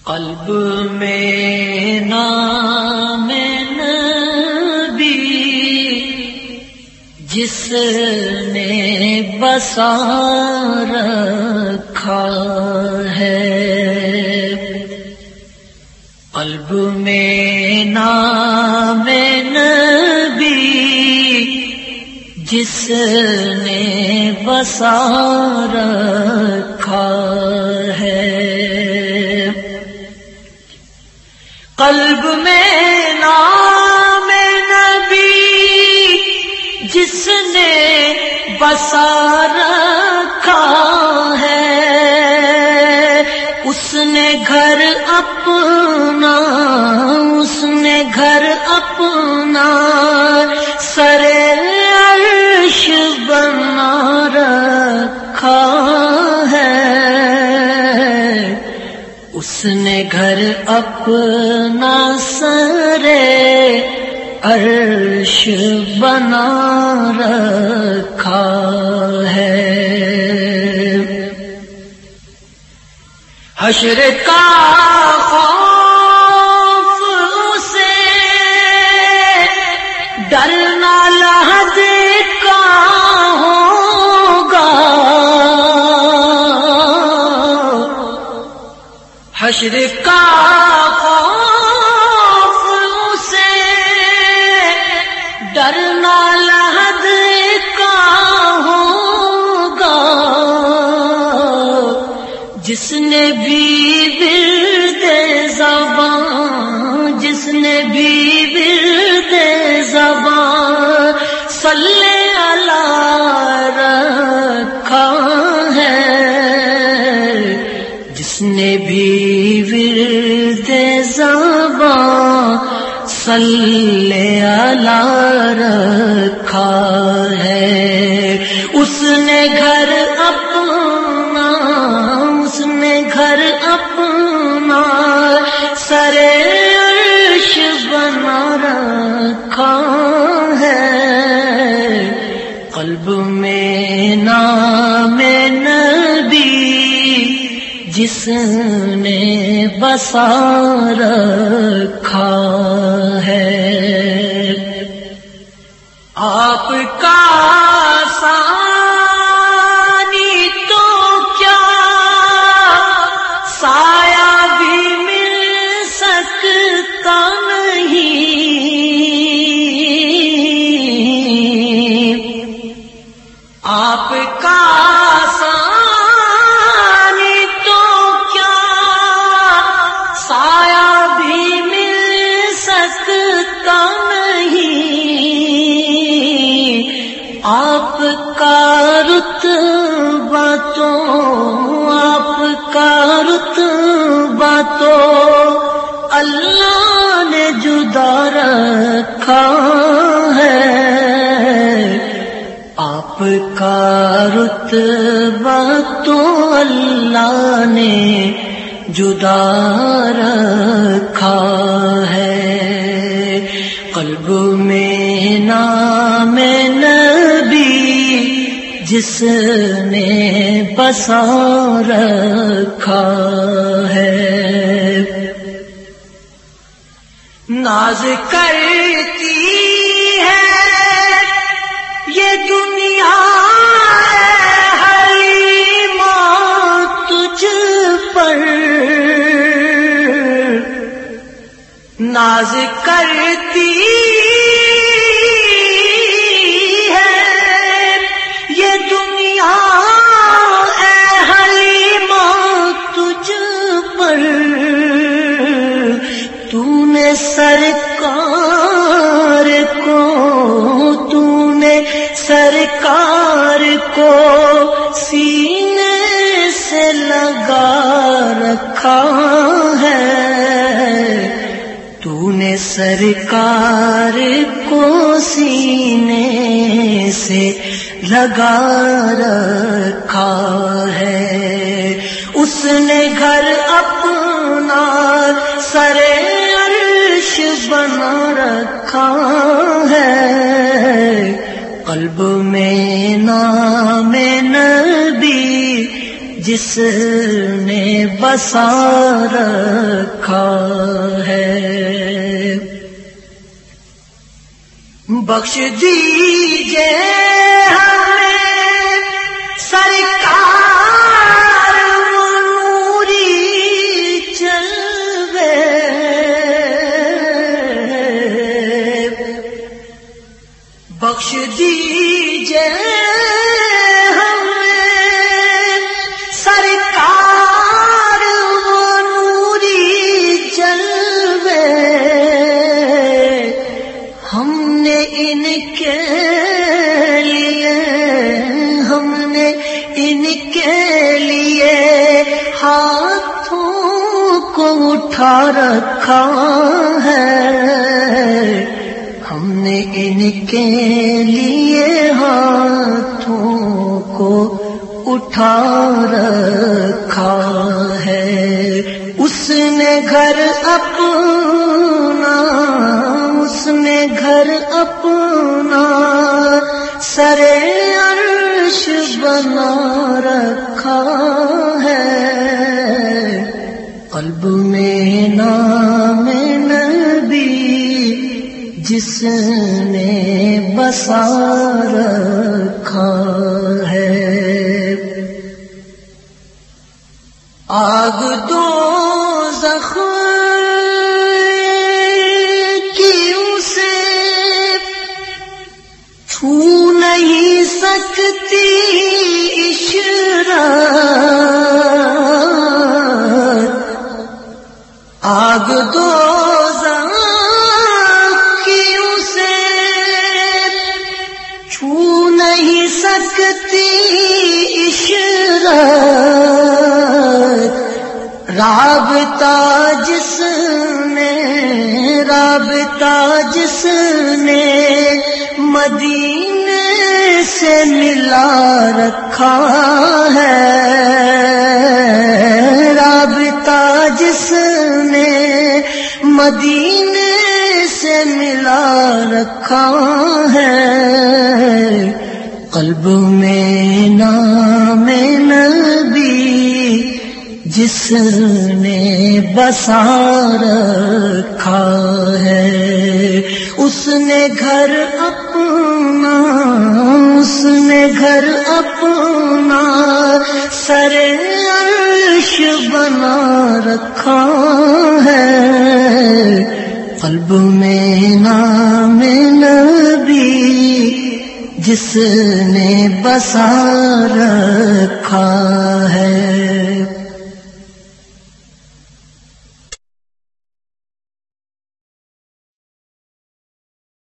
قلب میں نام نبی جس نے بسا رکھا ہے، قلب میں نام نبی جس نے بسا رکھا ہے، قلب میں نام نبی جس نے بسا رکھا ہے، اس نے گھر اپنا، اس نے گھر اپنا سر عرش بنا رکھا ہے، اس نے گھر اپنا سر عرش بنا رکھا ہے، حشر کا خوف اسے ڈرنا لحد کا ہوگا، حشر کا خوف اسے ڈرنا لحد کا ہوگا، جس نے بھی ورد زبان، جس نے بھی ورد زبان صلی اللہ رکھا ہے، جس نے بھی ورد زبان صلی اللہ رکھا ہے، اس نے گھر اپنا، اس نے گھر اپنا سر عرش بنا رکھا ہے، قلب میں نام نبی جس نے بسا رکھا ہے، آپ کا ثانی تو کیا سایہ بھی مل سکتا نہیں، آپ کا آپ کا رتبہ تو، آپ کا رتبہ تو اللہ نے جدا رکھا ہے، آپ کا رتبہ تو اللہ نے جدا رکھا ہے، قلب میں نام جس نے بسا رکھا ہے، ناز کرتی ہے یہ دنیا حلیمہ تجھ پر، ناز کرتی سرکار کو، تو نے سرکار کو سینے سے لگا رکھا ہے، تو نے سرکار کو سینے سے لگا رکھا ہے، اس نے گھر اپنا سر بنا رکھا ہے، قلب میں نام نبی جس نے بسا رکھا بخش دیجئے ہمیں سرکار وہ نوری جلوے، بخش دیجئے ہمیں سرکار وہ نوری جلوے، ہم نے ان کے لیے ہاتھوں کو اٹھا رکھا ہے، ہم نے ان کے لیے ہاتھوں کو اٹھا رکھا ہے۔ اس نے گھر اپنا سر عرش بنا رکھا ہے، قلب میں نام نبی جس نے بسا رکھا ہے۔ آگ دوزخ کی اسے چھو نہیں سکتی اشرار، آگ دوزخ کی اسے چھو نہیں سکتی اشرار، رابطہ جس نے مدینے سے ملا رکھا ہے، رابطہ جس نے مدینے سے ملا رکھا ہے، قلب میں نام نبی جس نے بسا رکھا ہے، اس نے گھر اپنا سر عرش بنا رکھا ہے، قلب میں نام نبی جس نے بسا رکھا ہے۔